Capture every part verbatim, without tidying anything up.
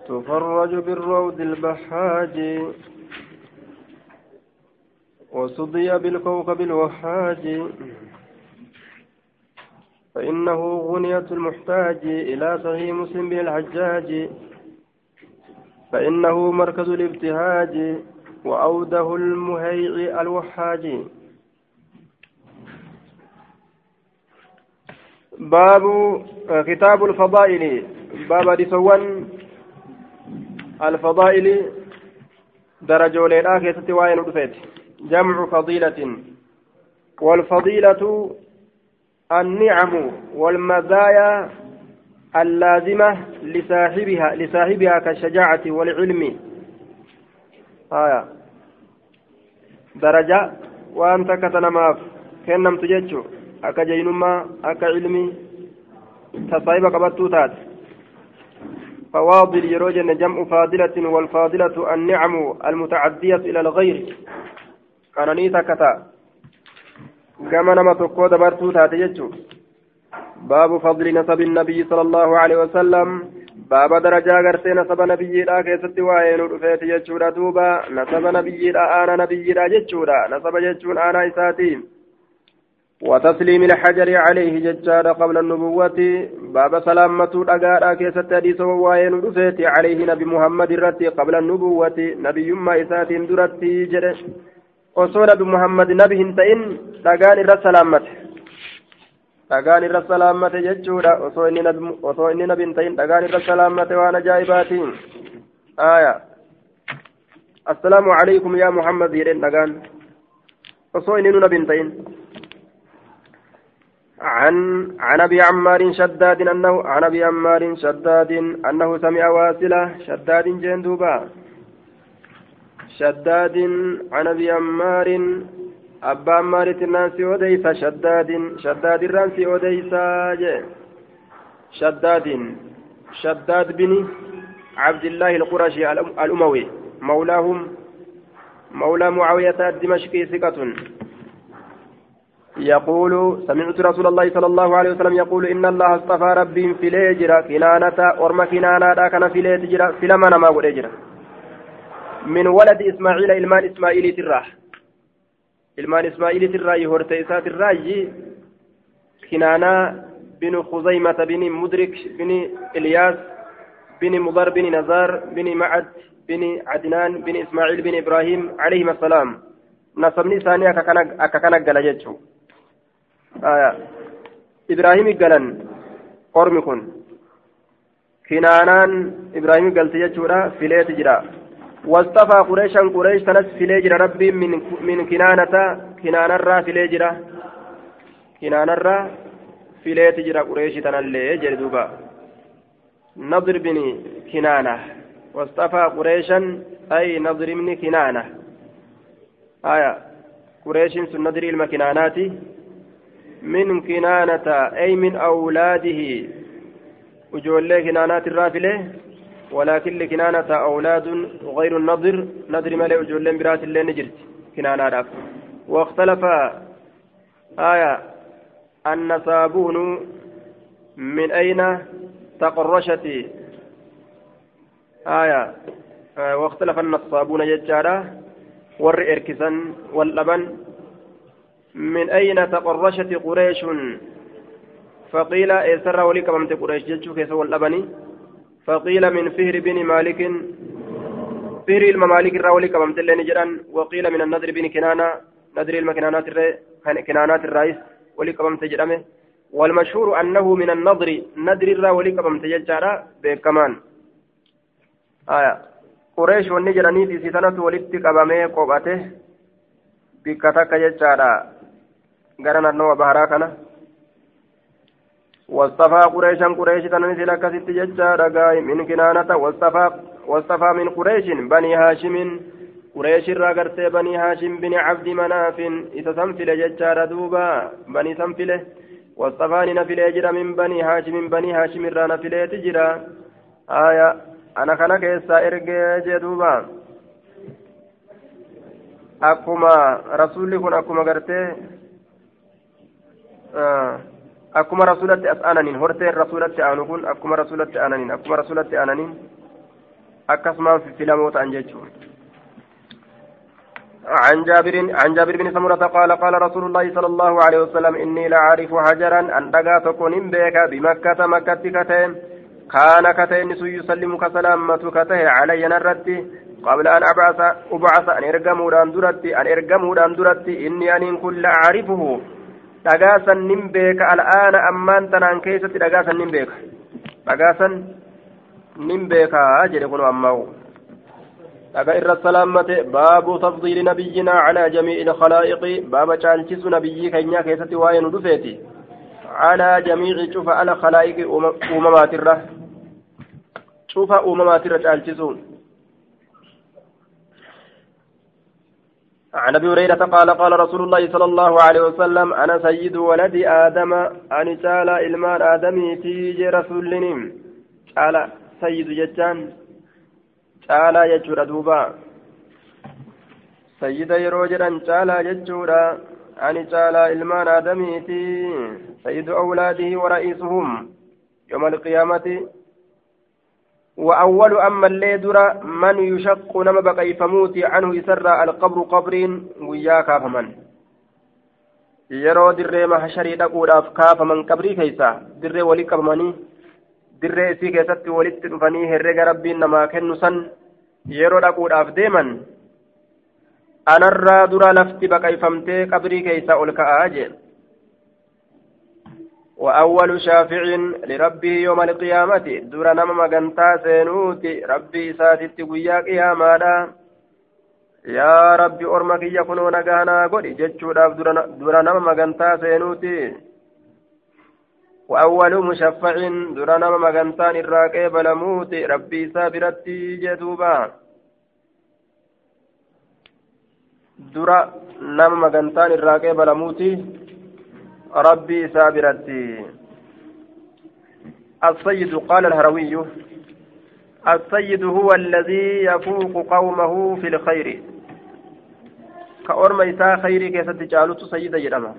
تفرج بالروض البحاج وصدي بالكوكب الوحاج فإنه غنية المحتاج إلى صحيح مسلم بن الحجاج فإنه مركز الابتهاج وأوده المهيع الوحاج. باب كتاب الفضائل باب دسوان الفضائل درجة للآخرة ستوائن رفيت جمع فضيلة والفضيلة النعم والمزايا اللازمة لصاحبها لصاحبها كالشجاعة والعلم آية درجة وأنت كتنماف كنم تجتشو أكا جينما أكا علمي تصايب قبطوتات فواضل يروجن جمع فاضلة والفاضلة النعم المتعدية إلى الغير كان نيتا كتا كما نما تقوى دبرتوتات يجتشو باب فضل نسب النبي صلى الله عليه وسلم باب درجة غرسي نسب نبي لا كيست وين رفيت يجتشورا دوبا نسب نبي لا آنا نبي لا يجتشورا نسب يجتشون آنا إساتي وتسليم الحجر عليه ججار قبل النبوة باب سلامة الأقارا كيست حديث وين رفيت عليه نبي محمد الرتي قبل النبوة نبي ما إسات درتي جرش وصول بمحمد نبي هنتين لقان الرسلامة dhagaan irra salaammate jechuudha osoo inni nabi osoo inni nabi hin ta'in dhagaan irra salaammate waan ajaa'ibaatiin aya assalaamu alaykum yaa muhammad jedhen dhagaan osoo inni nu nabi hin ta'in عن عن ابي عمار شداد انه عن ابي عمار شداد انه سمع واصله شداد جندوبا شداد عن ابي عمار أبا مارت الناس أوديسا شداد شداد الرانس أوديسا شداد شداد بن عبد الله القرشي الأموي مولاهم مولى معاوية الدمشقي ثقة يقول سمعت رسول الله صلى الله عليه وسلم يقول إن الله اصطفى ربي في ليجرا كنانة أرم كنانة كان في ليجرا في لمن ما وليجرا من ولد إسماعيل إلمان إسماعيل تراح ilmaan ismaa'iiliti irraa horte isaati irraa kinaana bin khuzaymata bin mudrik bin ilyaas bin mudar bin nazar bin ma'ad bin adnaan bin ismaa'iil bin ibraahim alayhim assalaam nasabni isaanii akka kana gala jechuu ibraahimi galan ormi kun kinaanaan ibraahimi galte jechuudha fileeti jira واصطفى قريشا قريش تنس في ليجرا ربي من من كنانة كنان الرا في ليجرا كنان الرا في ليجرا قريش تنالي جردوبا نضر بن كنانة واصطفى قريشا أي نضر بن كنانة آية قريش سندر المكنانات من كنانة أي من أولاده وجول كنانات الرافلة ولكن لكنانة أولاد غير النضر نضر ملئ جولين برات اللي نجرت كنانة راف واختلف آية النصابون من أين تقرشت آية آه واختلف النصابون ججارة ور إركسا واللبن من أين تقرشت قريش فقيل إسر ولي كممت قريش ججو كيس واللبني فقيل من فهر بن مالك فهر الممالك الراولي كما مثل جران وقيل من النذر بن كنانة نذر المكنانات كنانات الرئيس ولي كما مثل والمشهور أنه من النذر نذر الراولي كما مثل جرا بكمان آية قريش والنجراني في سنة ولدت كبامي قوباته بكتاك جرا غرنا النوى بهراكنا واصطفى قريشا قريش تنزل كست ججار من كنانة واصطفى واصطفى من قريش بني هاشم قريش راغرت بني هاشم بن عبد مناف إذا سنفل ججار دوبا بني سنفله واصطفاني نفل يجرى من بني هاشم من بني هاشم را نفل تجرى آية أنا كان كيسا إرجع دوبا أكما رسولكم أكما غرتي آه akkuma rasulatti as aananiin horteen rasulatti aanu kun akkuma rasulatti aananiin akkuma rasulatti aananiin أكسما في فيلموت أنجتشو عن جابر عن جابر بن سمرة قال قال رسول الله صلى الله عليه وسلم إني لأعرف حجرا أن دقاتكم بك بمكة مكة كتين كان كتين يسلم كسلامة كته علي نرتي قبل أن أبعث أبعث أن إرجموا دان درتي أن إرجموا دان درتي إني أن كل أعرفه دقاسا نمبيك الآن أمان تنان كيسة دقاسا نمبيك دقاسا نمبيك أجل يقول أمه دقا إر السلامة باب تفضيل نبينا على جميع الخلائق باب تشالشس نبيي كينيا كيسة وين دفيتي على جميع شوف على خلائق أممات الره شوف أممات الره تشالشسون عن ابي هريره قال قال رسول الله صلى الله عليه وسلم انا سيد ولد ادم ان تعالى المان ادمي تيجي رسولني تعالى سيد جتان تعالى يجور دوبا سيد يروجرا تعالى يجور ان تعالى المان ادمي تي سيد اولاده ورئيسهم يوم القيامه وأول أما اللي درا من يشق نما بقي فموت عنه يسرى القبر قبرين وياك فمن يرو دري ما حشري دقود أفكاف من قبري كيسا دري ولي قبماني دري سي كيست ولي تنفني هرق ربي نما كنسا يرو دقود أفديما أنا الرا درا لفتي بقي فمتي قبري كيسا أولك آجل وأول شافع لربه يوم القيامة دور نما مغنتا سينوتي ربي ساتت قياك يا مالا يا ربي أرمك يكونون غانا قولي جتشو دور نما مغنتا سينوتي وأول مشفع دور نما مغنتان الراكي بلموتي ربي سابرتي جدوبا دور نما مغنتان الراكي بلموتي ربي سابرتي السيد قال الهروي السيد هو الذي يفوق قومه في الخير كأرم إساء خير كيست جعلت سيدا جرما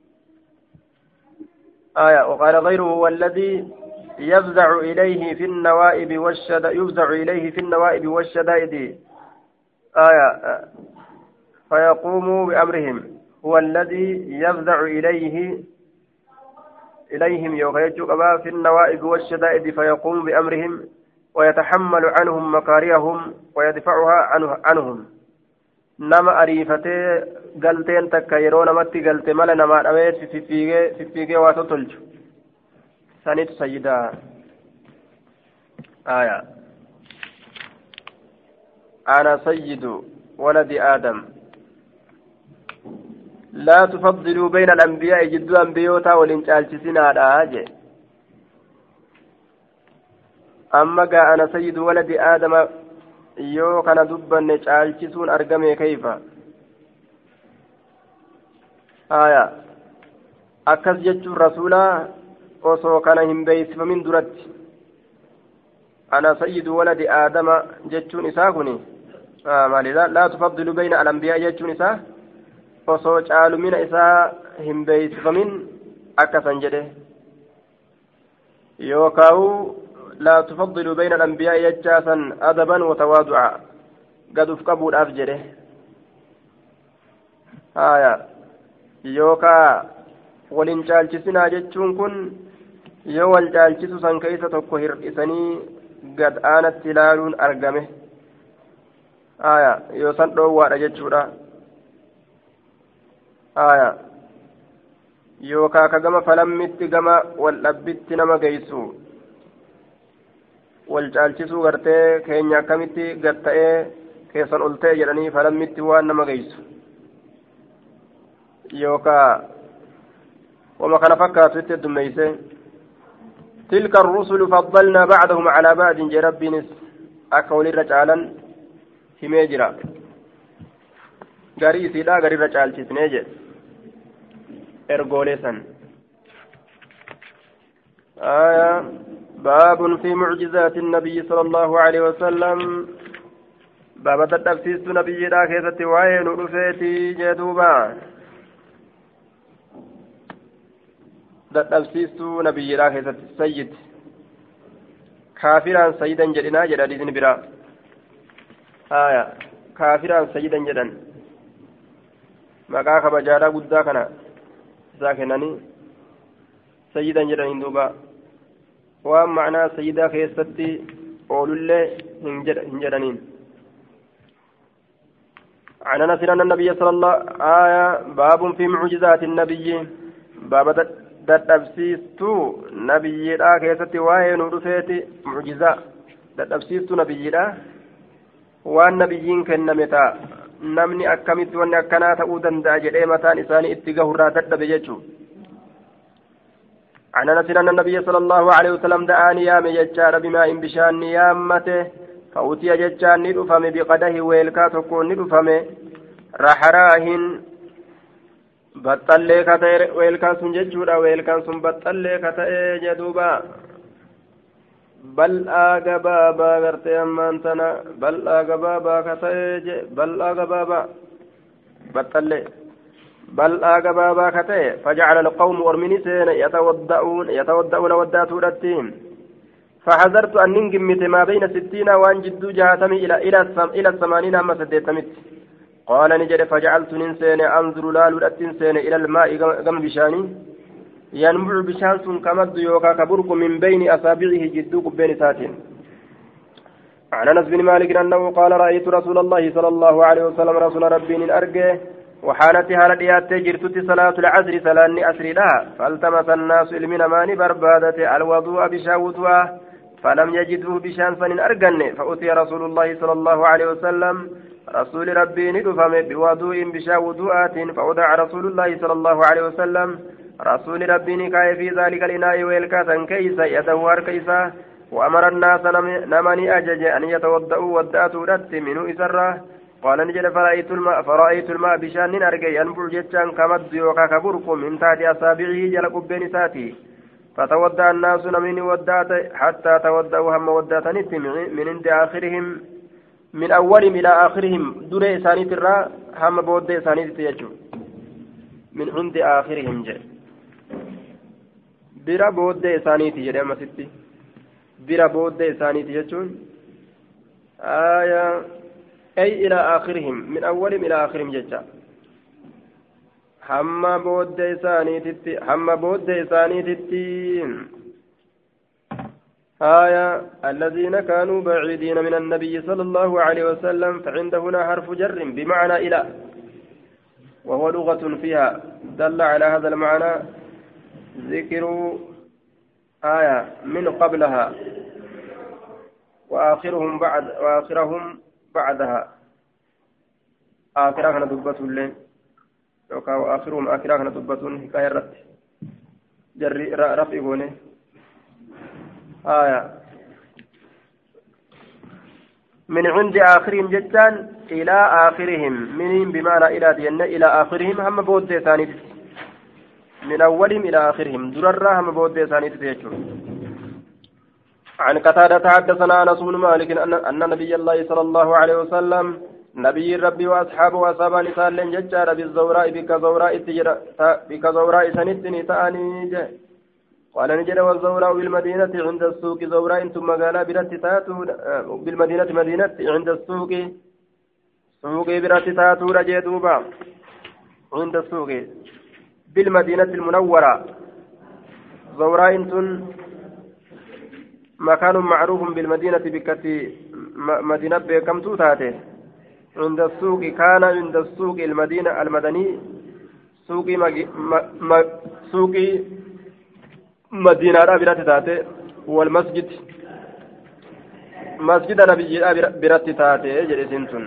آية وقال غيره هو الذي يفزع إليه في النوائب والشدائد يفزع إليه في النوائب والشدائد آية فيقوم بأمرهم هو الذي يفزع إليه إليهم يغيجوا قبا في النوائب والشدائد فيقوم بأمرهم ويتحمل عنهم مكارههم ويدفعها عنه عنهم نما أريفتي قلتين تكيرون متي قلت ملا نما أميت في فيجي في فيجي واتطلج سنيت سيدا آية أنا سيد ولد آدم لا تفضلوا بين الأنبياء جدوا أنبيوتا والإنجالتسين على آجي أما قا أنا سيد ولد آدم يو كان دبا نجالتسون أرقمي كيف آية أكس جتشو الرسول وصو كان هم بيس فمن درت أنا سيد ولد آدم جتشو نساقني آه مالي لا, لا تفضلوا بين الأنبياء جتشو نساق osoo caalumina isaa hin beeysifamin akkasan jedhe yookaa'u laa tufaddilu bayna alanbiyaa'i jechaasan adaban watawaadu'a gad uf qabuudhaaf jedhe haya yookaa walin caalchisinaa jechuun kun yoo wal caalchisu san keeysa tokko hir'isanii gad aanatti ilaaluun argame haya yoo san dhoowwaadha jechuudha آية يوكا كجما فلمت جما والأبت نما جيسو والجالسو غرتي كينيا كمتي غرتي كيسن ألتي جراني فلمت وان نما جيسو يوكا وما كان فكرت تدميسه تلك الرسل فضلنا بعضهم على بعض جرب نس أكول رجالا هميجرا غري سيدا غري رجال تسنيجه إرجوليسن آية باب في معجزات النبي صلى الله عليه وسلم باب التفسير نبي لا كيسة وين رفيتي جدوبا التفسير نبي لا كيسة السيد كافرا سيدا جدنا جدادين برا آية كافرا سجدا جدا مقاك بجارة قدا كنا ساكنني سجدا جدا هندوبا وأما معنى سيدا كيستي قولوا الله هنجرانين عن انس ان النبي صلى الله آية باب في معجزات النبي باب دتبسيستو نبي لا كيستي واين ودفيتي معجزة دتبسيستو نبي لا وان نبيين كنمتا نمني أكمت وان أكنا تؤودا داجر متان إساني اتقاه راتد بججو عن انس ان النبي صلى الله عليه وسلم دعاني يا مججار بماء بشان يامته فأوتي ججان ندفم بقده ويلكا تكون ندفم رحراهن بطلي كتير ويلكا سنججورا ويلكا سن بطلي كتير جدوبا بل آغبابا غرتي أمانتنا بل آغبابا كتير بل آغبابا بطلي بل آغبابا كتير فجعل القوم أرمنسين يتودعون يتودعون وداتورتهم فحذرت أن ننجمت ما بين ستين وأن جدو جهاتمي إلى إلى السم إلى الثمانين أما سديتمت قال نجد فجعلت ننسين أنظر لا لأتنسين إلى الماء قم بشاني ينبع بشانس كمد يوكا كبرك من بين أصابعه جدوك بين ساتين عن أنس بن مالك أنه قال رأيت رسول الله صلى الله عليه وسلم رسول ربي أرجه وحانت هالديات جرتت صلاة العصر سلاني أسري لها فالتمس الناس المنا ماني بربادة الوضوء بشاوتها فلم يجدوه بشانسا أرجن فأتي رسول الله صلى الله عليه وسلم رسول ربي ندفم بوضوء بشاوتات فوضع رسول الله صلى الله عليه وسلم رسول ربي نكاي في ذلك الإناء ويلكاسا كيسا يدوار كيسا وأمر الناس نمني أجج أن يتوضأوا ودأتوا رت منه إسره قال نجد فرأيت الماء فرأيت الماء بشان أرجع ينبع جتان كمد يوكا كبركم من تحت أصابعه جل قبين ساتي فتودع الناس من ودات حتى تودعوا هم ودات من عند آخرهم من أولهم إلى آخرهم دور إسانيت الراء هم بود إسانيت تيجو من عند آخرهم جاء برا بود إسانيت جاء ما ستي برا بود إسانيت يجون آية أي إلى آخرهم من أولهم إلى آخرهم ججا حما بود إساني تتي حما بود إساني تتي آية الذين كانوا بعيدين من النبي صلى الله عليه وسلم فعند هنا حرف جر بمعنى إلى وهو لغة فيها دل على هذا المعنى ذكر آية من قبلها وآخرهم بعد وآخرهم بعدها آخرها ندبة اللين وآخرهم آخرها ندبة حكاية رت جري رفعونه آية من عند آخرهم جدًا إلى آخرهم منهم بمعنى إلى دين إلى آخرهم هم بود ثاني من أولهم إلى آخرهم درر هم بود ثاني تيجون عن قتادة حدثنا أنس بن مالك أن نبي الله صلى الله عليه وسلم نبي ربي وأصحابه وأصحاب نسال ججار بالزوراء بك زوراء بك زوراء سنتني تأني قال نجد والزوراء بالمدينة عند السوق زوراء ثم قال برت تاتو بالمدينة مدينة عند السوق سوق برت تاتو رجدوبا عند السوق بالمدينة المنورة زوراء مكان معروف بالمدينة بكتي مدينة بكم توتاته عند السوق كان عند السوق المدينة المدني سوق مج... م... م... سوق مدينة برات تاته والمسجد مسجد نبي برات تاته جلسنتن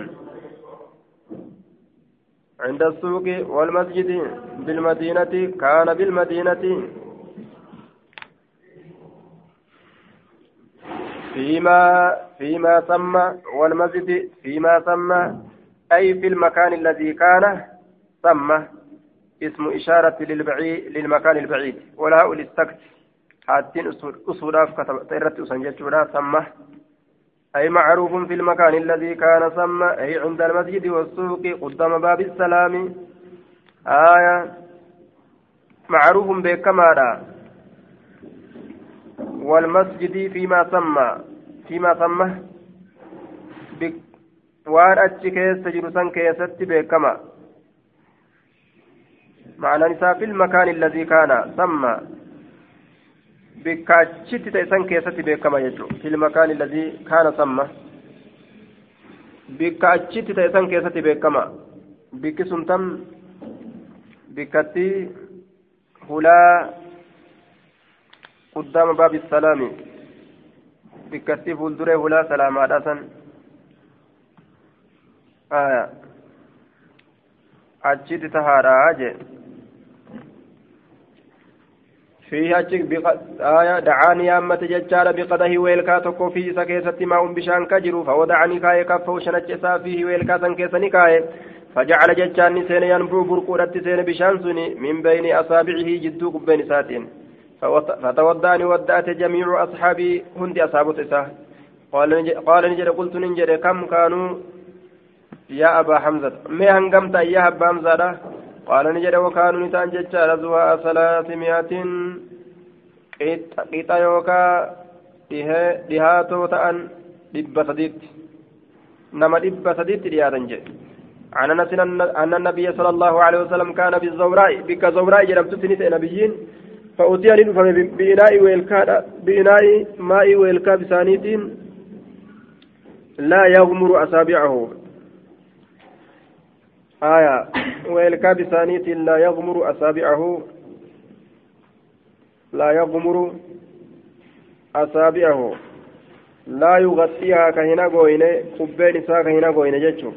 عند السوق والمسجد بالمدينة كان بالمدينة فيما فيما سمى والمسجد فيما سمى أي في المكان الذي كان سمى اسم إشارة للبعيد للمكان البعيد ولا الاستكت حاتين أصولا كتبت أسنجت ولا سمى أي معروف في المكان الذي كان سمى أي عند المسجد والسوق قدام باب السلام آية معروف بكمالا والمسجد فيما سمى فيما سمى waan achi keessa jiru san keessatti beekama معنى نساء في المكان الذي كان ثم بكاتشت تيسان كيستي بكما يجو في المكان الذي كان ثم بكاتشت تيسان كيستي بكما بكسن تم بكتي هلا قدام باب السلام بكتي فولدره هلا سلام عدسا آية أجد تهارا أجد فيها بق... آية دعاني أمة ججار بقده ويلكا تكو في سكيسة ماء بشان كجرو فودعني كاي كفو شنجسا فيه ويلكا سنكيسني كاي فجعل ججار نسين ينبو برقودة سين بشان سني من بين أصابعه جدوك بين ساتين فوط... فتودعني ودأت جميع أصحابي هندي أصحاب تساه قال نج... قال نجد قلت ننجد كم كانوا يا أبا حمزة ما هنقمت يا أبا حمزة قال نجد وكانوا نتان ججار زواء ثلاثمائة قيطا يوكا دهاتو تأن دب سديت نما دب سديت دياتا جي عن أنس أن النبي صلى الله عليه وسلم كان بالزوراء بك زوراء جرمت سنة نبيين فأتي لنفهم بإناء ويلكا بإناء ماء ويلكا بسانيت لا يغمر أصابعه آية ويلكا بسانيت لا يغمر أصابعه لا يغمر أصابعه لا يغطيها كهنا غوينة قبين سا كهنا غوينة جتشو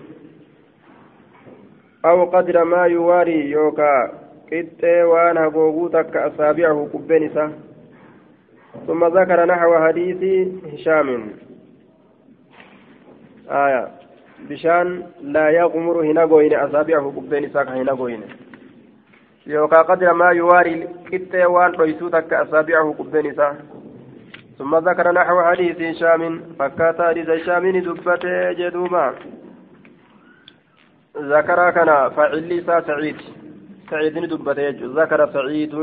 أو قدر ما يواري يوكا قطة وانا غوغوتك أصابعه قبين سا ثم ذكر نحو حديث هشام آية بشان لا يغمر هنا غوينة أصابعه قبين سا كهنا غوينة يوكا قدر ما يواري كتة وان ريسوتك أصابعه قبينسا ثم ذكر نحو حديث هشام فكاتا حديث هشام دبته جدوبا ذكر كان فعلي سعيد سعيد دبته ذكر سعيد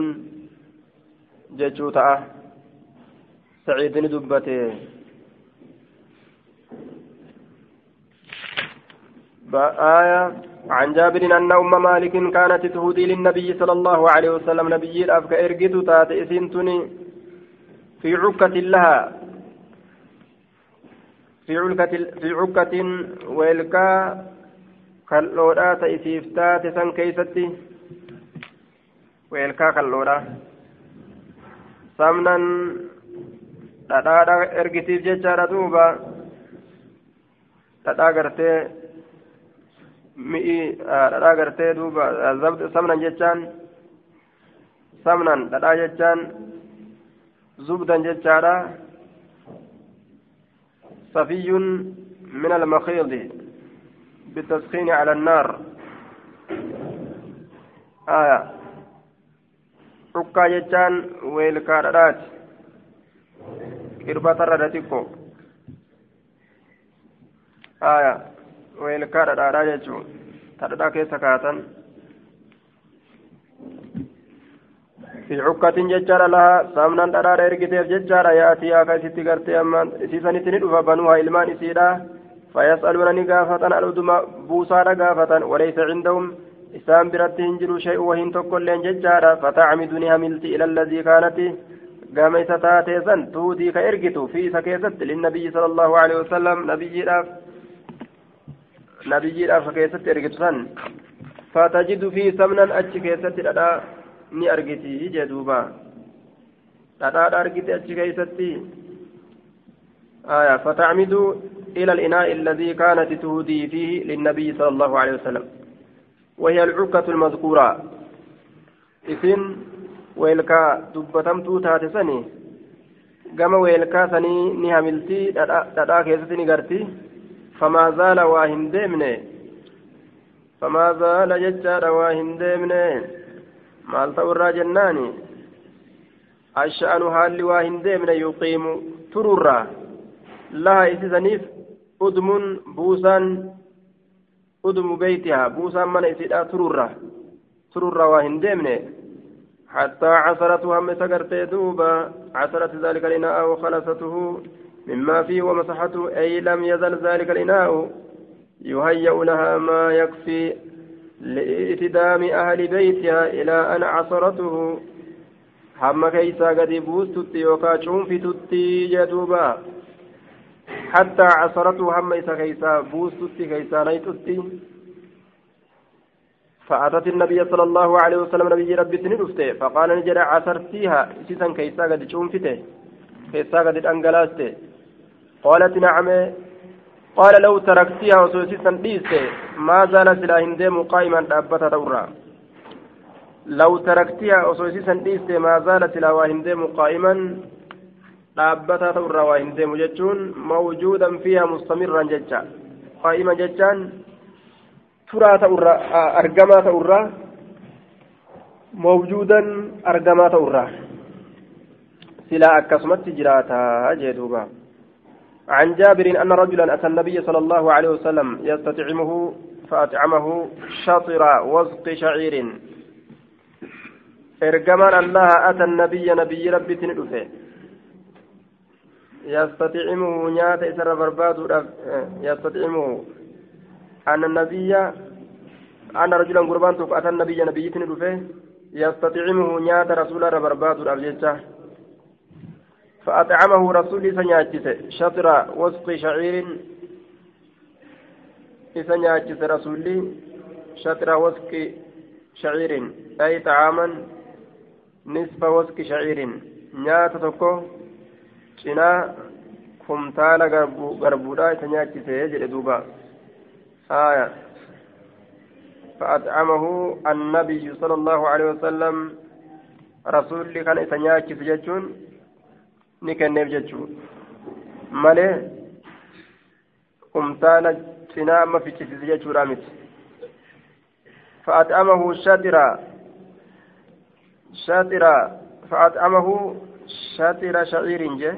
ججوتا سعيد دبته بآية عن جابر أن أم مالك كانت تهدي للنبي صلى الله عليه وسلم نبي الأفك إرقد تات إسنتني في عكة لها في عكة في عكة ويلكا كاللورا تأسيفتا تسن كيستي ويلكا كاللورا سمنا تتادا إرقتيف ججارة دوبا تتاغرتي mi'i dhadhaa gartee duuba samnan jechaan samnan dhadhaa jechaan zubdan jechaadha safiyyun min almakhidi bitaskhini ala annaar aya dhukkaa jechaan weelkaa dhadhaati qirbatarra datikko aya weelkaa dhadhaadhaa jechuun dhadhaa keessa kaatan fi cukkatin jechaadha laha saamnaan dhadhaadha ergiteef jechaadha yaatii akka isitti gartee ammaan isiisanitti ni dhufa banuha ilmaan isiidha fayas'aluuna ni gaafatan aluduma buusaadha gaafatan walaysa cindahum isaan biratti hin jiru shay'u wahiin tokkolleen jechaadha fatacmidu ni hamilti ila alladii kaanati gama isa taatee san tuutii ka ergitu fi isa keessatti linnabiyyi sala allahu alehi wasalam nabiyyiidhaaf nabiyyiidhaaf keessatti ergitu san fatajidu fi samnan achi keessatti dhadhaa ni argiti jedhuuba dhadhaadha argiti achi keessatti آية فتعمد إلى الإناء الذي كانت تهدي فيه للنبي صلى الله عليه وسلم وهي العكة المذكورة إذن ويلكا دبتم توتا تسني قام ويلكا سني نهملتي دادا كيستني قرتي فما زال واهن ديمني فما زال ججار واهن ديمني مال تورا جناني الشأن هالي واهن ديمني يقيم ترورا لها إسسنيف أدم بوسان أدم بيتها بوسان من إسدا ترورا ترورا واهن ديمني حتى عصرتها مسكرت دوبا عصرت ذلك الإناء وخلصته مما فيه ومسحته أي لم يزل ذلك الإناء يهيأ لها ما يكفي لإتدام أهل بيتها إلى أن عصرته هم كيسا قد بوستت يوكاشون في تتي جدوبا حتى عصرته هم إسا كيسا بوستت كيسا نيتتي فأتت النبي صلى الله عليه وسلم نبي ربي تندفته فقال نجد عصرتيها إسيسا كيسا قد شونفته كيسا قد أنقلاسته قالت نعم قال لو تركتها وسوسيسا ديسته ما زال سلا هندم قائما دابتا دورا لو تركتها وسوسيسا ديسته ما زال سلا وهندم قائما دابتا دورا وهندم جتون موجودا فيها مستمرا جتا قائما جتان ترى تورا أرجما تورا موجودا أرجما تورا سلا أكسمت جراتا جدوبا عن جابر أن رجلا أتى النبي صلى الله عليه وسلم يستطعمه فأطعمه شطر وزق شعير إرجمان الله أتى النبي نبي ربي تندفه يستطعمه نيات إسر برباد يستطعمه أن النبي أن رجلا قربان أتى النبي نبي تندفه يستطعمه نيات رسول برباد الأبجيشه فأطعمه رسولي سنياتيس شطر وسق شعير سنياتيس رسولي شطر وسق شعير أي طعاما نصف وسق شعير نيات تكو شنا كمتالا غربودا سنياتيس يجري دوبا آية فأطعمه النبي صلى الله عليه وسلم رسولي كان سنياتيس جتون ni kenneef jechuun malee kumtaala cinaa amma fichisiise jechuudha miti fa'aat'amahu shatira shatira fa'aat'amahu shatira sha'iirin je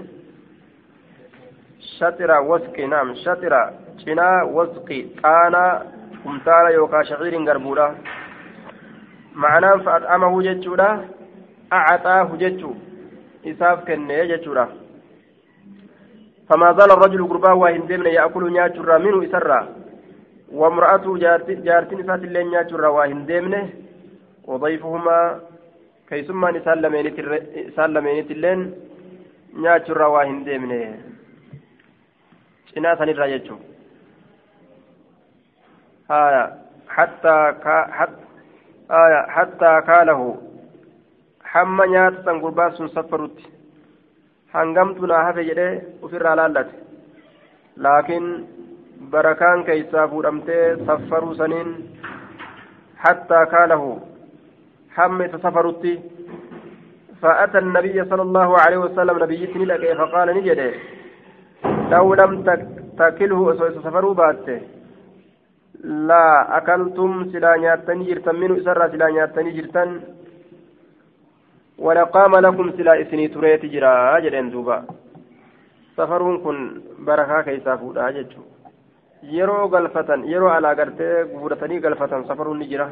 shatira wasqi naam shatira cinaa wasqi qaanaa kumtaala yookaan sha'iirin garbuudha ma'anaan fa'aat'amahu jechuudha a'axaahu jechuudha إساف كن يجتورا فما زال الرجل قرباه وإن دمنا يأكل نياتورا منه إسرا وامرأته جارتين إسات اللين نياتورا وإن دمنا وضيفهما كيسما نسالمين اللين نياتورا وإن دمنا إناسا نراجتو آية حتى كا حتى آية حتى كاله hamma nyaata san gurbaa sun saffarutti hangamtu naa hafe jedhee ofirraa laallate laakiin barakaan keeysaa fuudhamtee saffaruu saniin hattaa kaalahu hamma isa safarutti فأتى النبي صلى الله عليه وسلم نبيتني لك فقال نجده لو لم تكله سفروا باته لا أكلتم سلا نياتني جرتن منه إسرى سلا نياتني جرتن ولقام لكم سلا إسني تريت جرا جدين دوبا سفرون كن بركة كيسا فودا جدو يرو غلفتن يرو على غرتي غورتني غلفتن سفرون نجرا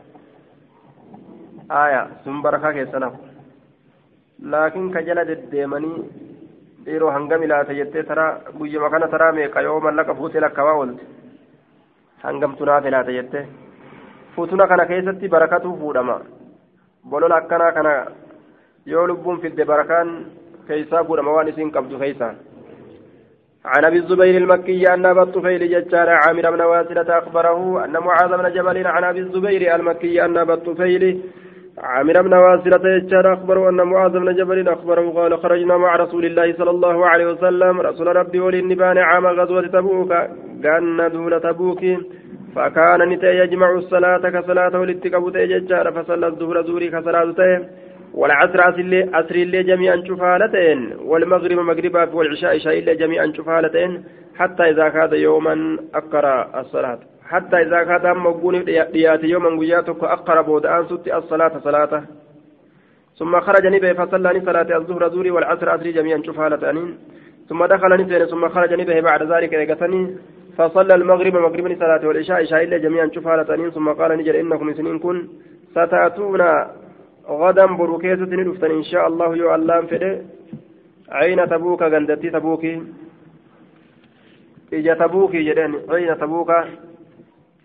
آية سن بركة كيسا نف لكن كجل ديماني dhiiroo hangam ilaata jettee taraa guyyuma kana taraa meeqa yoo mallaqa fuute lakkawaa oolte hangamtu naaf ilaata jettee fuutuna kana keessatti barakatu fuudhama bolola akkanaa kana yoo lubbuun fidde barakaan keeysaa fuudhama waan isiin qabdu keeysaan عن ابي الزبير المكي ان ابا الطفيل ججار عامر بن واسلة اخبره ان معاذ بن جبل عن ابي الزبير المكي ان ابا الطفيل عامر بن واسلة ججار اخبره ان معاذ بن جبل اخبره قال خرجنا مع رسول الله صلى الله عليه وسلم رسول ربي وللنبان عام غزوة تبوك كان دولة تبوك فكان نتي يجمع الصلاة كصلاة ولتكبت ججار فصلى الظهر زوري كصلاة والعصر عصر اللي جميعا شفالتين والمغرب مغربا والعشاء عشاء اللي جميعا شفالتين حتى إذا كاد يوما أقرأ الصلاة حتى إذا كاد مقبول ديات يوما قياتك أقرأ بود أن ست الصلاة صلاة ثم خرج نبي فصلى صلاة الظهر زوري والعصر عصر جميعا شفالتين ثم دخل نبي ثم خرج نبي بعد ذلك يقتني فصلى المغرب مغرب صلاة والعشاء عشاء اللي جميعا شفالتين ثم قال نجر إنكم سنين كن ستأتون غدا بروكيزة ندفتن إن شاء الله يعلم فده عين تبوك غندتي تبوكي إجا تبوكي جدين عين تبوك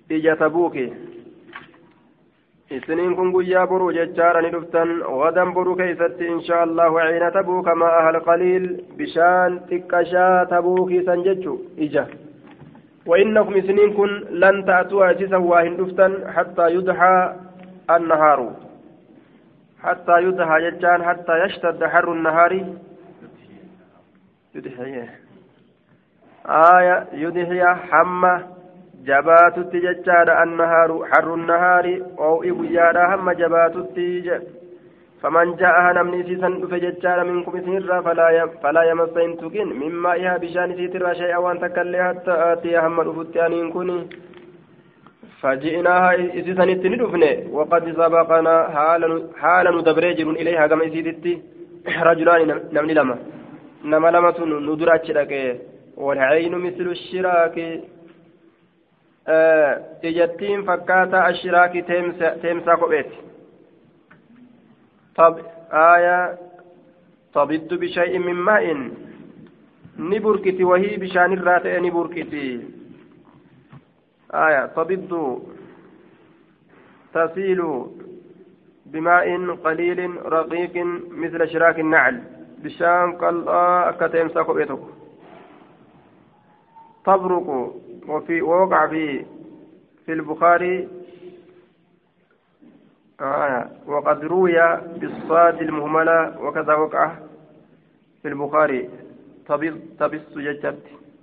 إجا تبوكي إسنين كن قيا برو ججارا ندفتن غدا برو كيست إن شاء الله عين تبوك ما أهل قليل بشان تكشا تبوكي سنججو إجا وإنكم إسنين كن لن تأتوا أجسا واهن دفتن حتى يضحى النهار حتى يضحى ججان حتى يشتد حر النهار يضحى آية يضحى حمى جبات التججار النهار حر النهار أو إبيارا هم جبات التج فمن جاءها نمني سيسن فججار منكم سنرا فلا فلا يمس انتقين مما إها بشان سيتر شيئا وان تكلي حتى آتي هم الفتيانين كوني فجئناها سيسن التندفن وقد سبقنا حالا ندبريجر إليها كما سيدتي رجلان نمني لما نما لما ندرات لك والعين مثل الشراك ijattiin fakkaata ashiraaki teemsaa kopheeti aya tabiddu bishay'in min maa'in ni burkiti wahii bishaanirraa ta'e ni burkiti aya tabiddu tasiilu bimaa'in qaliilin raqiiqin misla shiraaki nacl bishaan qal'aa akka teemsaa kophee tokko tabruqu وفي ووقع في في البخاري آه وقد روي بالصاد المهملة وكذا وقع في البخاري تبص ججت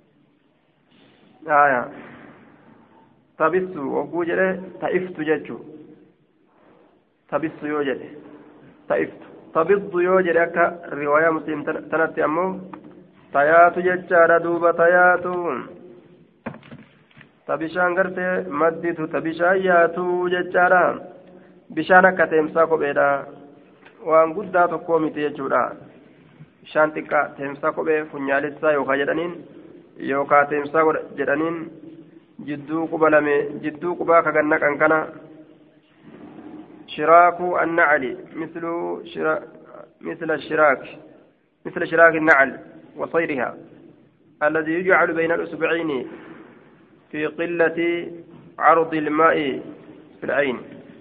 آية تبص وقوجل تئفت ججو تبص يوجد تئفت تبض يوجد أكا رواية مسلم تنتي أمو تيات ججار دوب تياتو tabishaan gartee madditu tabishaan yaatu jechaadha bishaan akka teemsaa kopheedha waan guddaa tokkoo miti jechuudha bishaan xiqqaa teemsaa kophee funyaalessaa yookaan jedhaniin yookaan teemsaa jedhaniin jidduu quba lame jidduu qubaa kaganna qankana shiraaku annacali mislu shira misla shiraak misla shiraak النعل وصيرها الذي يجعل بين الأسبوعين في قلة عرض الماء في العين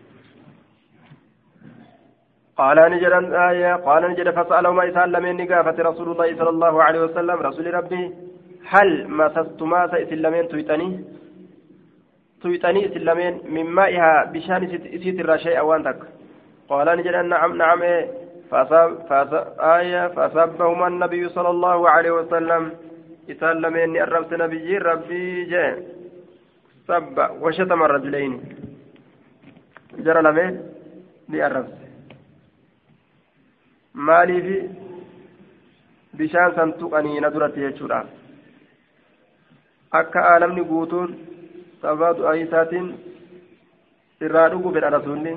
قال نجد الآية قال نجد فسأله ما يسلمين نقافة رسول الله صلى الله عليه وسلم رسول ربي هل مسستما سيسلمين تويتني تويتني سلمين من مائها بشان سيت الرشيء وانتك قال نجد نعم نعم فأصاب آية فأصابهما النبي صلى الله عليه وسلم يسلمين الرب نبي ربي جاء سب وشتم الرجلين جرى لمن للرب مالي في بشان سنتقني ندرت يجورا أكا آلمني قوتون سباد آيسات سرادوكو بين رسولني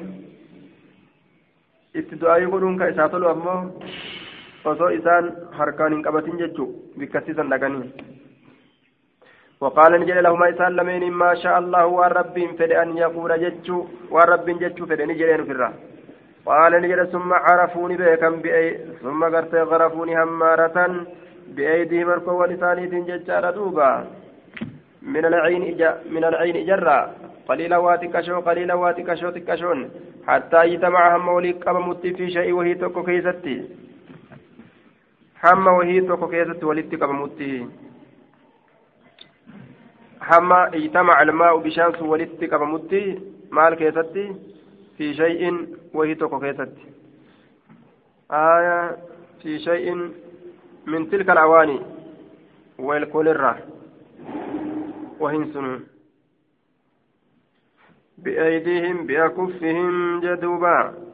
ابتدائي قولون كإساتلو أمو osoo isaan harkaan hin qabatin jechuu bikkasiisan dhaqanii وقال نجل لهما إسان لمن ما شاء الله والرب فد أن يقول جتشو والرب جتشو فد نجلين في الرا قال نجل ثم عرفوني بكم بأي ثم قرت غرفوني همارة بأيديهم القوة ولساني جتشار دوبا من العين إجا من العين إجرا قليلا واتكشو قليلا واتكشو تكشون حتى يتمع هم وليك أبمت في شيء وهي تكو كيستي hamma wahii tokko keessatti walitti qabamutti hamma ijtamaca almaa'u bishaan sun walitti qabamutti maal keessatti fi shay'in wahii tokko keessatti aya fi shay'in min tilka alawaani walkulirra wahin sunu biaydihim biakuffihim jaduuba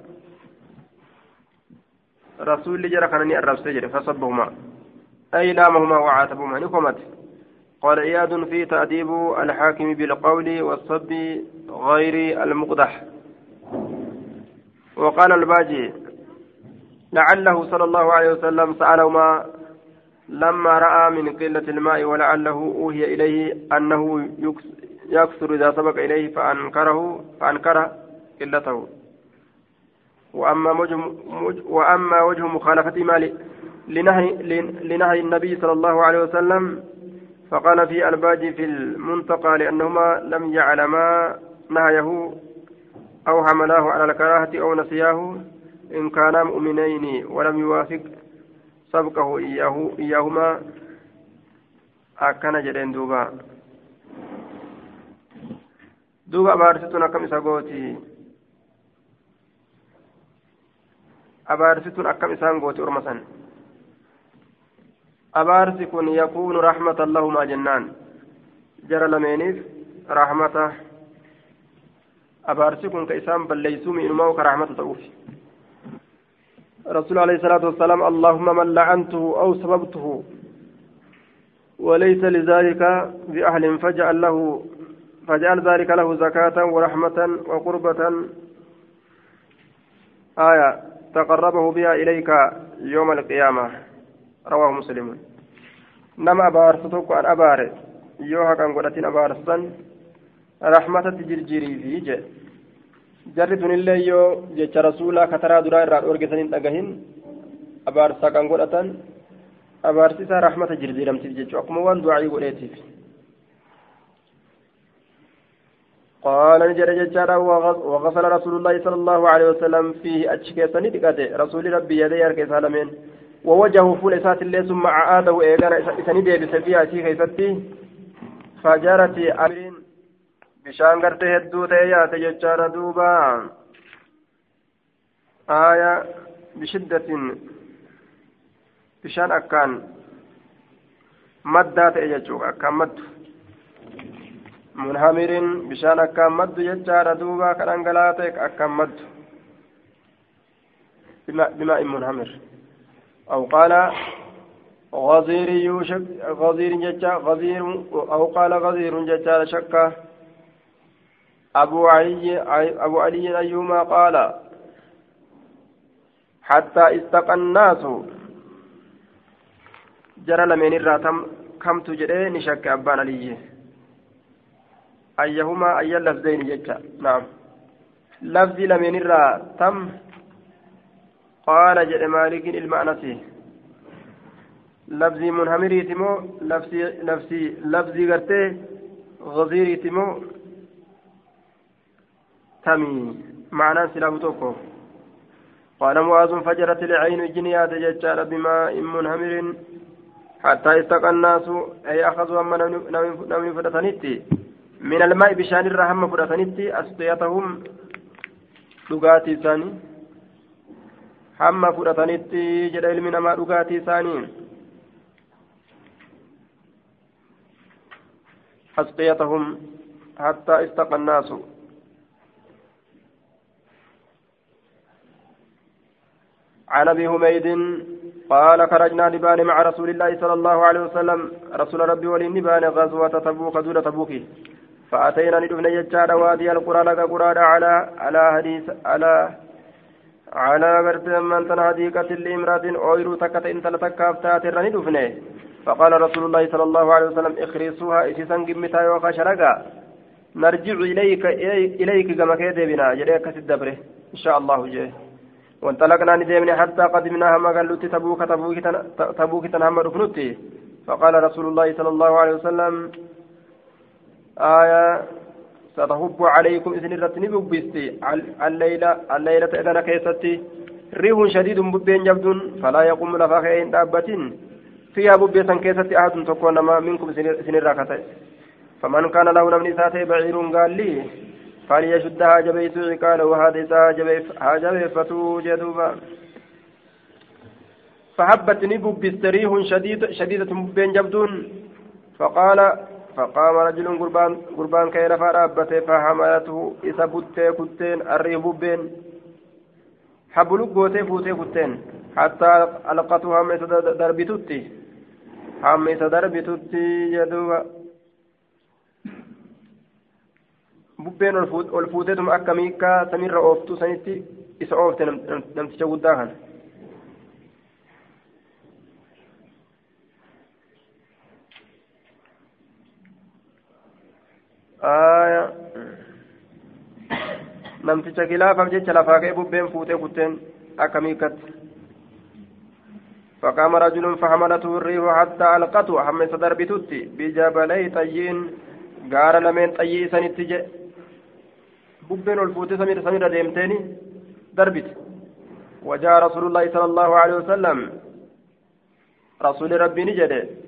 رسول جرى كان الرب سجد فصبهما أي لامهما وعاتبهما نقمت قال عياد في تأديب الحاكم بالقول والصب غير المقدح وقال الباجي لعله صلى الله عليه وسلم سألهما لما رأى من قلة الماء ولعله أوهي إليه أنه يكثر إذا سبق إليه فأنكره فأنكر قلته وأما وجه وأما وجه مخالفة مالك لنهي لنهي النبي صلى الله عليه وسلم فقال في الباجي في المنتقى لأنهما لم يعلما نهيه أو حملاه على الكراهة أو نسياه إن كانا مؤمنين ولم يوافق سبقه إياه إياهما أكن جرين دوبا دوبا بارستنا كم سقوتي أبارستون أكم إسان قوتي أرمسان أبارسكن يكون رحمة اللهما جنان جرى لمينيف رحمته أبارسكن كإسان بل ليسوا من موك رحمة توفي رسول عليه الصلاة والسلام اللهم من لعنته أو سببته وليس لذلك بأهل فجعل له فجعل ذلك له زكاة ورحمة وقربة آية تقربه بها إليك يوم القيامة رواه مسلم نما أبارستك أن أبار يوها كان قلتين أبارستان رحمة تجرجري فيه جرتون اللي يو جيش رسولا كترى درا إراد أورجسنين أجهين أبارسا كان قلتان أبارسيسا رحمة جرجري رمتي جيش أقموان دعائي قلتي قال نجر ججارا وغسل رسول الله صلى الله عليه وسلم فيه أتشكيسني دقاته رسول ربي يدي أركي سالمين ووجهه فول إسات الله ثم عاده إيغانا إساني دي بسفيها شيخ إساتي فجارت أمرين بشان قرته هدو تيات ججارا دوبا آية بشدة بشان أكان مدات إجاجوك أكان مد منهمر بشان أكام مد يجار دوبا كالانجلاتك أكام مد بماء منهمر أو قال غزير يوشك غزير ججا غزير أو قال غزير ججا شكا أبو علي أبو علي أيهما قال حتى استقى الناس جرى لمن الراتم كم تجري نشك أبان علي أيهما أي اللفظين جتا نعم لفظ لمن الرا تم قال جد مالك المعنى لفظي منهمري تمو لفظي لفظي لفظي غرتي غزيري تمو تمي معنى سلام توكو قال معاذ فجرت العين جنيات جتا بماء منهمر حتى استقى الناس أي أخذوا أما نوم فتتنتي من الماء بشان الرحمة فرسانيتي أسقيتهم لغاتي ثاني حمى فرسانيتي جدل من ما لغاتي ثاني أسقيتهم حتى استقى الناس عن أبي حميد قال خرجنا نبان مع رسول الله صلى الله عليه وسلم رسول ربي ولنبان غزوة تبوك دون تبوكي فأتينا ندفن يجار وادي القرى لك قرى على على حديث على على برت من تنهديكة الإمرات أويرو تكت إن تلتكاف تاتر ندفنه فقال رسول الله صلى الله عليه وسلم اخرسوها إسسا قمتا وخشرقا نرجع إليك إليك كما كيدي بنا جريك الدبره إن شاء الله جيه وانطلقنا ندمنا حتى قدمناها ما قالوا تبوك تبوك تبوك تنهم ركنتي فقال رسول الله صلى الله عليه وسلم آية ستهب عليكم إذن الرتني ببستي الليلة الليلة إذن كيستي ريح شديد ببين جبد فلا يقوم لفاخين دابة فيها ببيتا كيستي أحد تكون ما منكم سن الراكتة فمن كان له نمني ساتي بعير قال لي فليشدها جبيت عقال وهذا جبيت فتو جدوبا فحبتني ببست ريح شديد شديدة ببين جبد فقال فقام رجل قربان قربان كي رفع رابته فحملته إذا بوتي كتين الريب بين حبلوك بوتي فوتي كتين حتى ألقته هم دربي تتي هم دربي تتي يدوبا ببين والفوتيتم أكميكا سمير أوفتو سنتي إسا أوفتي نمتي جوداها آية نمتي خلافا جيتش لفاقي ببين فوتي كتين أكميكت فقام رجل فحملته الريح حتى ألقته حمس دربتت بجبلي طيين قال لمن طيي سنتج ببين الفوت سمير سمير ديمتيني دربت وجاء رسول الله صلى الله عليه وسلم رسول ربي نجد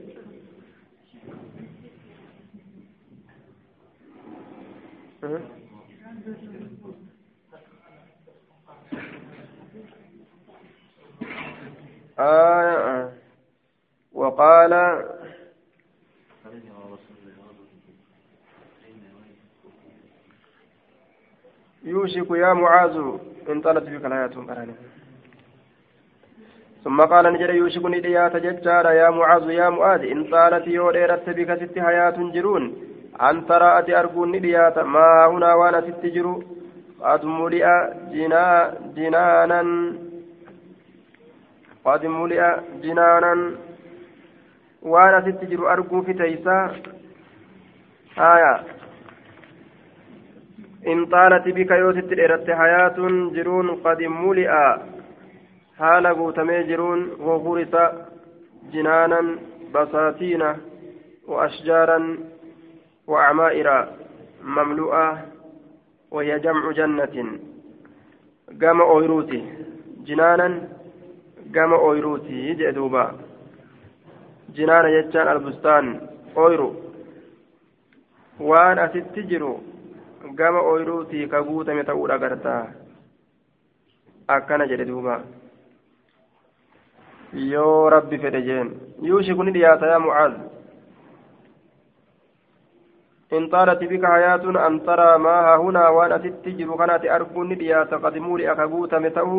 آه وقال يوشك يا معاذ إن طالت بك الحياة قراني ثم قال نجد يوشكني ديات ججارا يا معاذ يا معاذ إن طالت يوريرت بك ست حياة جرون أن ترى أتي أرجون ديات ما هنا وأنا ست جرو قد ملئ جنا جنانا قد ملئ جنانا وأنا ست جرو أرجو في تيسا آية إن طالت بك يوسف إرت حياة جرون قد ملئ حال قوتمي جرون وغرس جنانا بساتين وأشجارا وأعمائر مملوءة وهي جمع جنة قام أويروتي جنانا قام أويروتي جدوبا جنانا يجان البستان أويرو وأنا ستجرو gama ooyiruutii ka guutame ta'uudha agartaa akkana jedhe duuba yoo rabbi fedhe jeen yuushiku ni dhiyaata yaa mucaaz in xaalati bika hayaatun an taraa maa hahunaa waan asitti jiru kanaati arguun ni dhiyaata qad muuli'a ka guutame ta'uu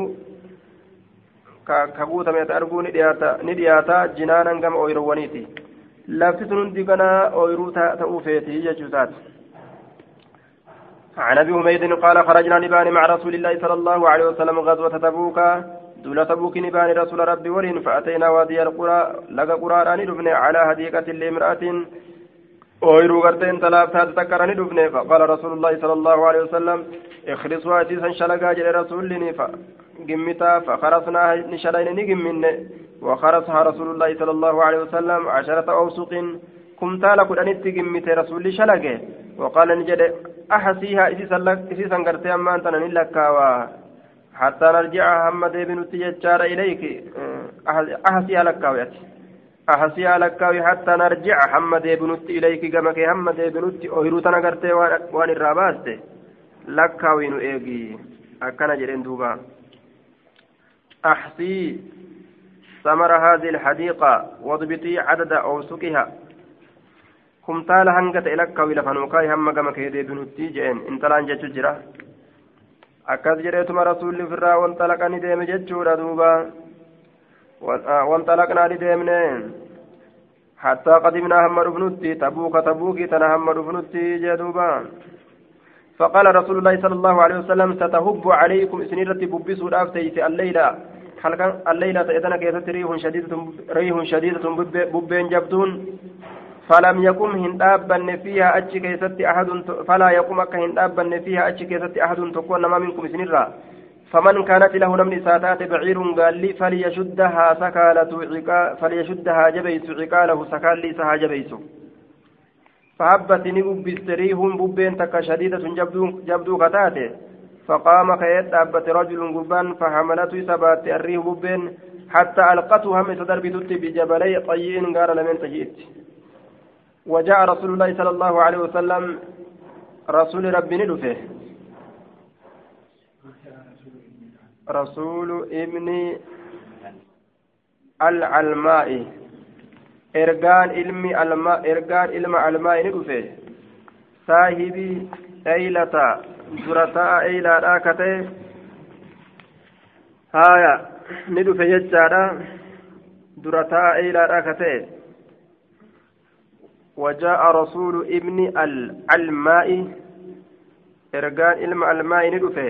ka guutame ta arguun ni dhiyaata ni dhiyaata jinaanan gama ooyiruwwaniiti lafti sun hundi kana ooyiruu ta'uu feeti jechuu taati عن ابي حميد قال خرجنا نبان مع رسول الله صلى الله عليه وسلم غزوة تبوك دولة تبوك نبان رسول ربي ورين فأتينا وادي القرى لقى قرآن دفن على هديقة لامرأة أويرو غرتين تلافتا تذكرني دفن فقال رسول الله صلى الله عليه وسلم اخرسوا أتيسا شلقا جل رسولني فقمتا فخرسنا نشلين نقمن وخرسها رسول الله صلى الله عليه وسلم عشرة أوسق كمتا لقد أنت قمت رسول شلقه وقال نجد أحسيها إسيسا قرتي أما أنت نلك حتى نرجع محمد بن تجار إليك أحسيها لك أحسيها لك حتى نرجع محمد بن إليك كما كي محمد بن أهيروتنا قرتي وان الراباست لك وينو إيجي أكنا جرين دوبا أحسي ثمر هذه الحديقة واضبطي عدد أوسقها kumtaala hanga ta'e lakkaawii lafanuukaay hamma gama kee deebinutti jeen intalaan jechu jira akkas jedheetuma rasuulli ofirraa wanxalaqani deeme jechuudha duuba wanxalaqnaa ni deemne hattaa qadimnaa hamma dhufnutti tabuuka tabuukii tana hamma dhufnutti jee duuba فقال رسول الله صلى الله عليه وسلم ستهب عليكم سنيرة ببسوا الأفتيس الليلة حلقا الليلة إذن كيست ريح شديدة ريح شديدة ببين جبدون فلم يقم هندابن فيها أتش كيست أحد فلا يقم أك هندابن فيها أتش كيست أحد تكون ما منكم سنرا فمن كانت له نمن ساتات بعير قال لي فليشدها سكالة عقا فليشدها جبيس عقاله سكال لي سها جبيس فهبت نببست ريح ببين تك شديدة جبدو جبدو كتاته فقام كيت أبت رجل قربان فحملته سبات الريح ببين حتى ألقته هم صدر بتت بجبلي طيين قال لمن تجئت وجاء رسول الله صلى الله عليه وسلم رسول ربي ندفه رسول ابن العلماء إرجان علمي الماء إرجان علم الماء ندفه صاحبي أيلة درتا أيلة راكته هايا ندفه يجارا درتا أيلة راكته وجاء رسول ابن العلماء إرجان علم الماء ندفه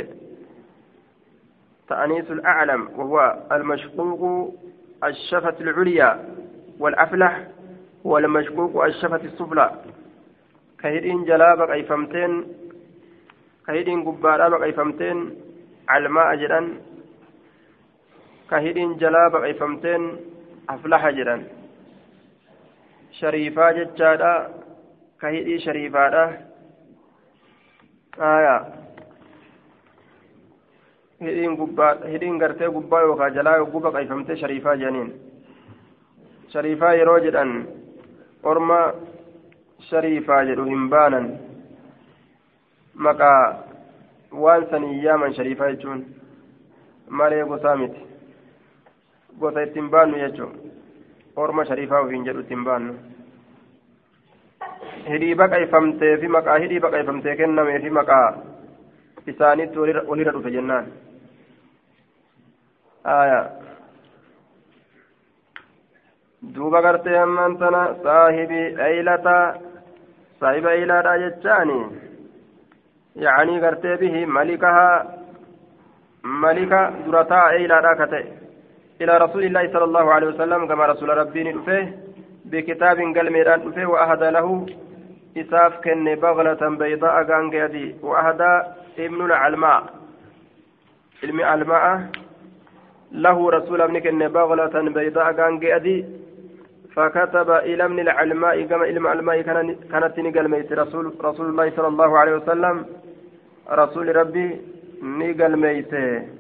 تأنيس الأعلم وهو المشقوق الشفة العليا والأفلح والمشقوق الشفة السفلى كهيدين جلابك أي فمتين كهيدين قبارابك أي فمتين علماء جدا كهيدين جلابك أي فمتين أفلح جدا شريفا جتشادا كهيدي شريفا آية هدين قبا هدين قرتي قبا يوكا جلا قبا قيفمتي شريفا جنين شريفا يروجد أن أرما شريفا جدو همبانا مكا وانسان إياما شريفا يجون مالي قسامت قوتا يتنبان يجو أرما شريفا وفين جدو تنبان هدي بقى يفهمتي في مكا هدي بقى يفهمتي كنمي في مكا إسانيت وليرة في جنان آية دوبا قرتي أمانتنا صاحبي أيلة صاحب أيلة راجتشاني يعني قرتي به ملكها ملكة درتا أيلة راكتي إلى رسول الله صلى الله عليه وسلم كما رسول ربي نفيه بكتاب قال ميران نفيه وأهدى له إساف كن بغلة بيضاء غانجادي وأهدى ابن العلماء علم الماء له رسول ابن كن بغلة بيضاء غانجادي فكتب إلى ابن العلماء كما علم الماء كانت نقل ميت رسول رسول الله صلى الله عليه وسلم رسول ربي نقل ميت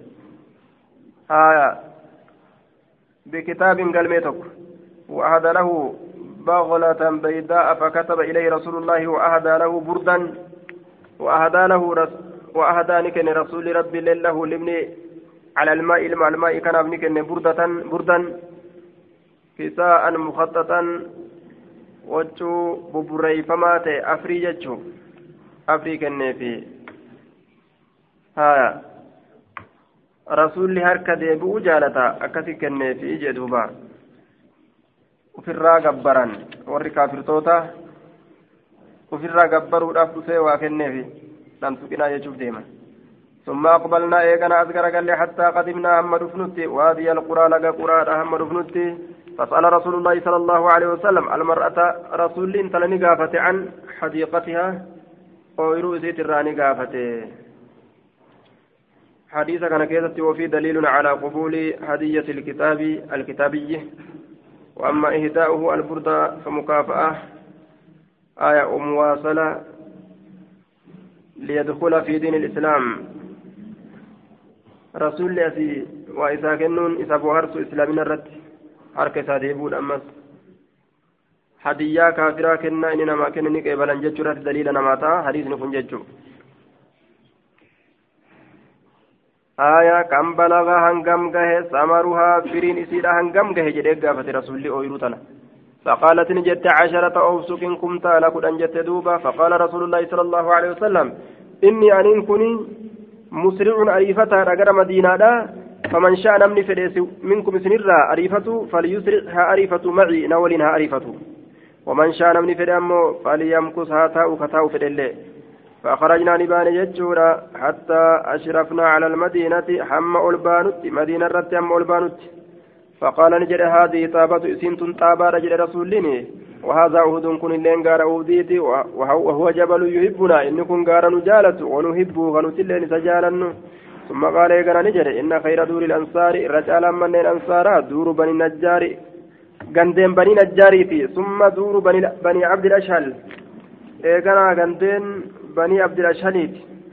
آية بكتاب قال ميتك وأهدى له بغلة بيضاء فكتب إليه رسول الله وأهدى له بردا وأهدى له رس وأهدى نكن رسول ربي له لابن على الماء الماء الماء كان ابنكن بردة بردا كساء مخططا وجو ببري فمات أفريجتشو أفريكن في ها رسول هركة ديبو جالتا أكثكن في جدوبا ofirraa gabbaran warri kaafirtoota ofirraa gabbaruudhaaf dhufee waa kenneefi dhamtuqinaa jechuuf deeman ثم أقبلنا إيقنا أذكر قال لي حتى قدمنا هم رفنتي وادي القرى لقى قرى هم رفنتي فسأل رسول الله صلى الله عليه وسلم المرأة رسول انت لني قافت عن حديقتها ويرو زيت الراني قافت حديث كان كيست وفي دليل على قبول هدية الكتاب الكتابي وأما إهداؤه البردة فمكافأة آية مواصلة ليدخل في دين الإسلام رسول الله وإذا كنون إذا بوهرت إسلامنا الرد حركة ساديبون أمس هدية كافرة كنا إننا ما كنا نكيبلا ججرة دليلنا ماتا حديث نكون ججو آية كم بلغ هنغم جه ثمرها فرين إسيرا هنغم جه جدك قافت رسول الله أويروتنا فقالت نجت عشرة أوسك كنت لكن أنجت دوبا فقال رسول الله صلى الله عليه وسلم إني أن كني مسرع أريفتا رجل مدينة فمن شاء نمني فليس منكم سنرا أريفة فليسرعها أريفة معي نولنها أريفة ومن شاء نمني فليمو فليمكسها تاو كتاو فلله فأخرجنا نبان ججورا حتى أشرفنا على المدينة حم ألبانت مدينة رت حم ألبانت فقال نجد هذه طابة سنت طابة رجل رسولني وهذا عهد كن اللين غار أوديتي وهو جبل يحبنا إن كن غار نجالة ونحبه غنتلين سجالا ثم قال يقنا نجد إن خير دور الأنصار رجال من الأنصار دور بني النجار غندين بني نجاري في ثم دور بني, بني عبد الأشهل يقنا غندين بني عبد الأشهل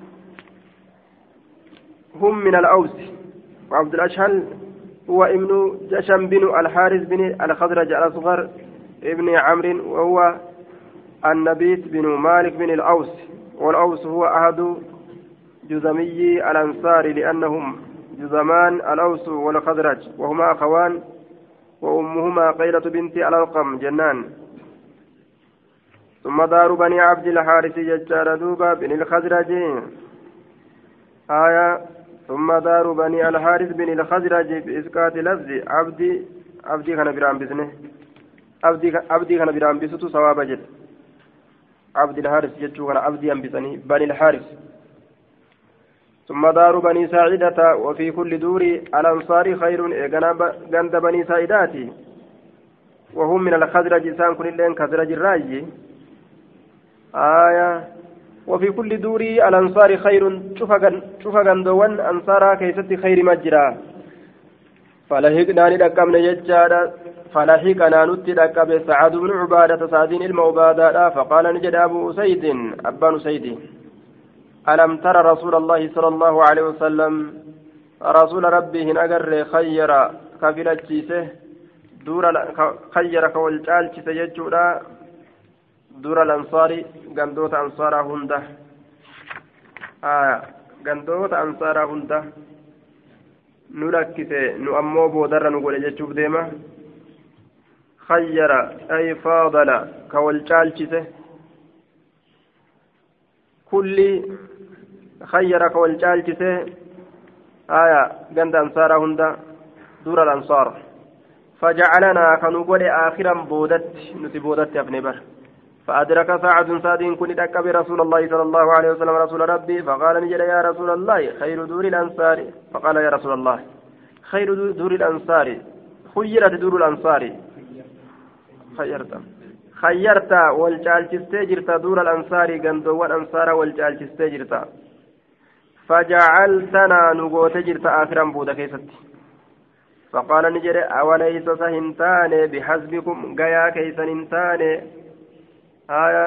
هم من الأوس وعبد الأشهل هو ابن جشم بن الحارث بن الخزرج الأصغر ابن عمرو وهو النبيت بن مالك بن الأوس والأوس هو أحد جزمي الأنصار لأنهم جزمان الأوس والخزرج وهما أخوان وأمهما قيلة بنت الأرقم جنان ثم دار بني عبد الحارث ججار دوبا بن الخزرج آية ثم دار بني الحارث بن الخزرج بإسقاط لفظ عبدي عبدي كان برام بسنه عبدي عبدي كان برام بسوت ثواب جد عبد الحارث جدّو كان عبدي أنبسني بني الحارث ثم دار بني ساعدة وفي كل دور الأنصار خير غند بني ساعداتي وهم من الخزرج سان كل اللين خزرج الراجي آية وفي كل دور الأنصار خير شوف غندوان أنصارا كيست خير مجرى فلحقنا ندقمنا يجادا فلحقنا نتدقب سعد بن عبادة سعدين المعبادة فقال نجد أبو أسيد أبان سيدي ألم ترى رسول الله صلى الله عليه وسلم رسول ربه نقر خير كفل الجيسه دور خير كوالجال جيسه دور الأنصار قندوت أنصار هنده آه قندوت أنصار هنده نركز نؤمو بودر نقول جتشوف ديما خير أي فاضل كوالجال جيسه كل خير كوالجال جيسه آية قند أنصار هنده دور الأنصار فجعلنا كنقول آخرا بودت نتي بودت يا ابن بر فأدرك سعد سعد كن تكب رسول الله صلى الله عليه وسلم رسول ربي فقال نجد يا رسول الله خير دور الأنصار فقال يا رسول الله خير دور الأنصار خيرت دور الأنصار خيرت خيرت والجالجستجرت دور الأنصار قندو والأنصار والجالجستجرت فجعلتنا نقوت جرت آخرا بودا كيست فقال نجري أوليس سهنتان بحسبكم قيا كيس ننتان آية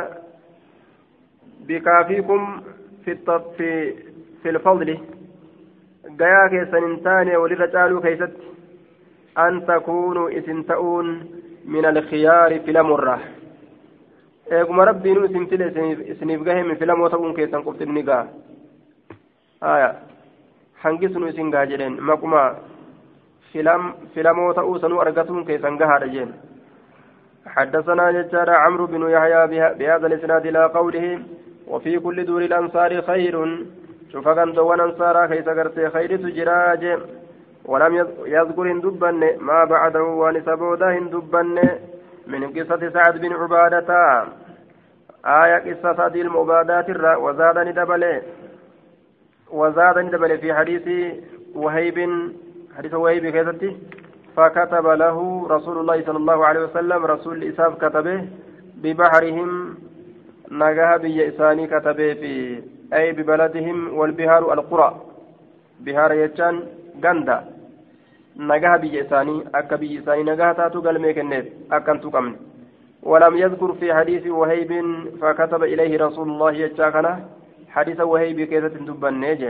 بكافيكم في في في الفضل قيا كيس ننتان وللرجال كيست أن تكونوا إسنتؤون من الخيار في الأمرة إيكم ربي نو سنتل سنفقهم في الأمرة تكون كيسا قفت النقاء آية حنقسنوا سنقا جرين مكما فيلم فيلمو تأوسنوا أرقتهم كيسا قهر جين حدثنا ججار عمرو بن يحيى بهذا الإسناد إلى قوله وفي كل دور الأنصار خير شوف كان دوان أنصارا كيسا قرتي خير تجراج ولم يذكر هندبن ما بعده ونسبوده هندبن من قصة سعد بن عبادة آية قصة سعد المعبادات وزاد ندبله وزاد ندبله في حديث وهيب حديث وهيب كذبته فكتب له رسول الله صلى الله عليه وسلم رسول إساف كتبه ببحرهم نجاه بيئساني كتبه في أي ببلدهم والبهار القرى بهار يجان غندا نجاه بيئساني أكا بيئساني نجاه تاتو قلمي كنت أكن تقمن ولم يذكر في حديث وهيب فكتب إليه رسول الله يجاكنا حديث وهيب كذبته دبا نيجن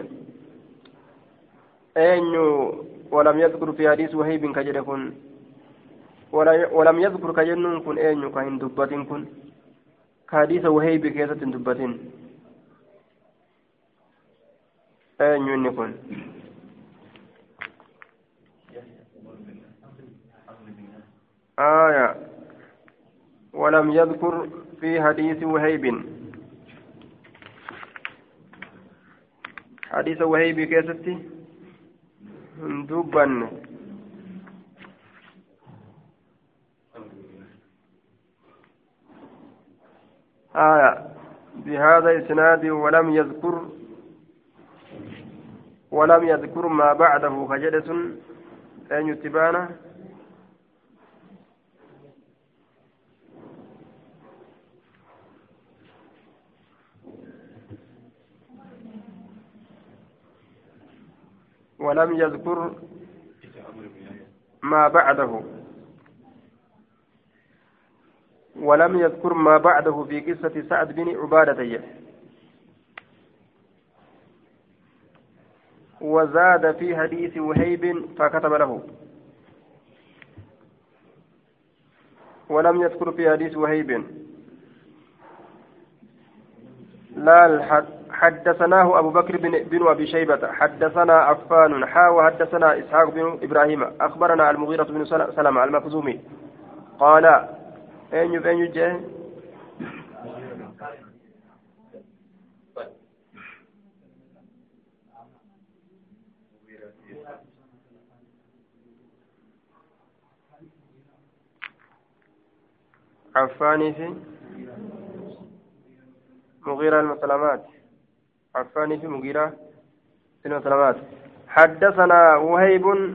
أينو ولم يذكر في حديث وهيب كجد كن ولم يذكر كجنون كن أينو كهن دبتين كن كحديث وهيب كيسة دبتين أينو نكون آية ولم يذكر في حديث وهيب حديث وهيب كيسة دبا آية بهذا إسناد ولم يذكر ولم يذكر ما بعده خجلة أن يتبانه ولم يذكر ما بعده ولم يذكر ما بعده في قصة سعد بن عبادة وزاد في حديث وهيب فكتب له ولم يذكر في حديث وهيب لا الحد حدثناه أبو بكر بن, بن أبي شيبة حدثنا عفان حا وحدثنا إسحاق بن إبراهيم أخبرنا المغيرة بن سلمة المخزومي قال أين أين جاء عفاني في مغيرة المسلمات عفاني في مغيرة المسلمات حدثنا وهيب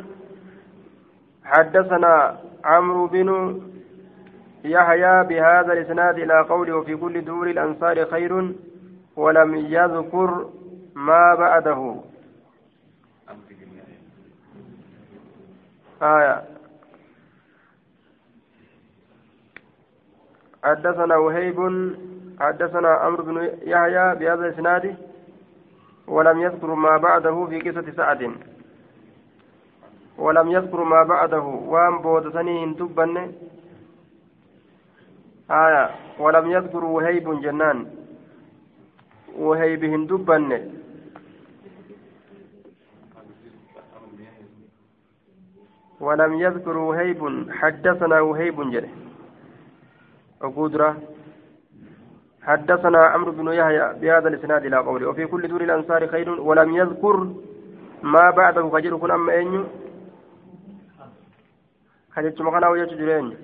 حدثنا عمرو بن يحيى بهذا الإسناد إلى قوله وفي كل دور الأنصار خير ولم يذكر ما بعده آية حدثنا وهيب حدثنا عمرو بن يحيى بهذا الإسناد ولم يذكر ما بعده في قصة سعد ولم يذكر ما بعده وان بودتني دبن آية ولم يذكر وهيب جنان وهيب دبن ولم يذكر وهيب حدثنا وهيب جل وقدرة حدثنا عمرو بن يحيى بهذا الاسناد الى قوله وفي كل دور الانصار خير ولم يذكر ما بعده خجل كن اما اين خجل مكانا وجه جرين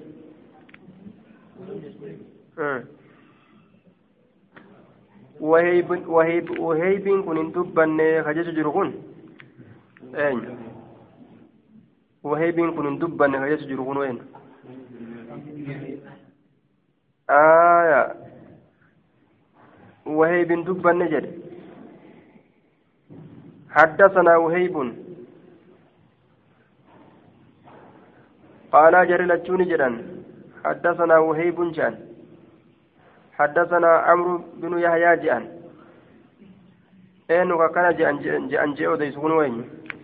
وهيب وهيب وهيب كن دبن خجل جركن اين وهيب كن دبن خجل جركن وين آية وهيب دب النجد حدثنا وهيب قال جري لجون جدا حدثنا وهيب جان حدثنا عمرو بن يحيى جان اين كان جان جان جاء وديسون وين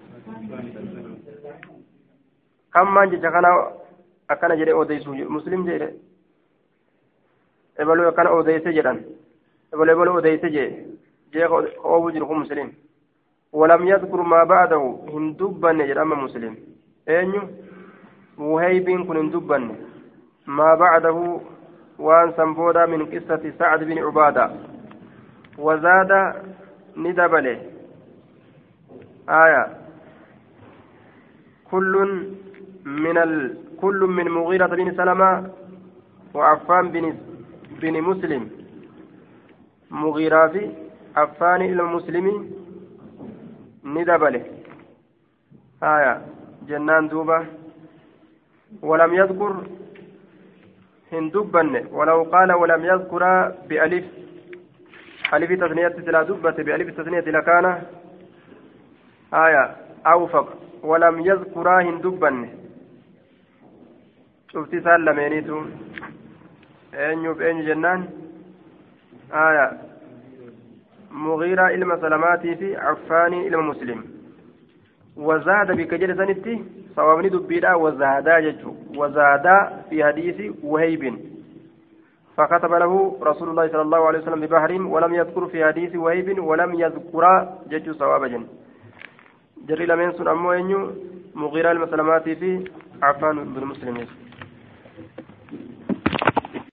كم من جاء كان جري وديسون مسلم جري ebaluu akkana odeyse jedhan ebalu ebalu odeyse jee jee oobuu jiru kun muslim walam yadkur maa ba'dahu hin dubbanne jedhama muslim eenyu wuhaybiin kun hin dubbanne maa ba'dahu waan san booda min qissati sacd bin cubaada wazaada ni dabale aya kullun min al kullun min mughirata bin salama wa affan bin بن مسلم مغيرة في أفان إلى المسلمين ندبله آية جنان دوبة ولم يذكر هندبن ولو قال ولم يذكر بألف ألف تثنية لا دبة بألف تثنية لكان آية أوفق ولم يذكر هندبن شفت سالمينيتو أنيو بأني جنان آية مغيرة إلما سلاماتي في عفاني إلما مسلم وزاد بكجر سنتي صوابني دبيدا وزادا ججو وزادا في حديث وهيب فكتب له رسول الله صلى الله عليه وسلم ببحر ولم يذكر في حديث وهيب ولم يذكر ججو صوابا جن جري لمن سن أمو أنيو مغيرة إلما سلاماتي في عفان بن مسلم